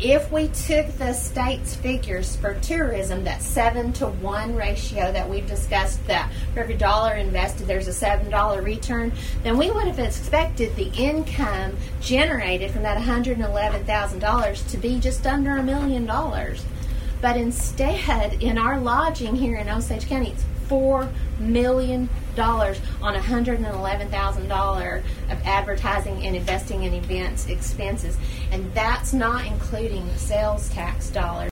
If we took the state's figures for tourism, that 7-to-1 ratio that we've discussed, that for every dollar invested there's a $7 return, then we would have expected the income generated from that $111,000 to be just under $1 million. But instead, in our lodging here in Osage County, it's $4 million on $111,000 of advertising and investing in events expenses. And that's not including sales tax dollars.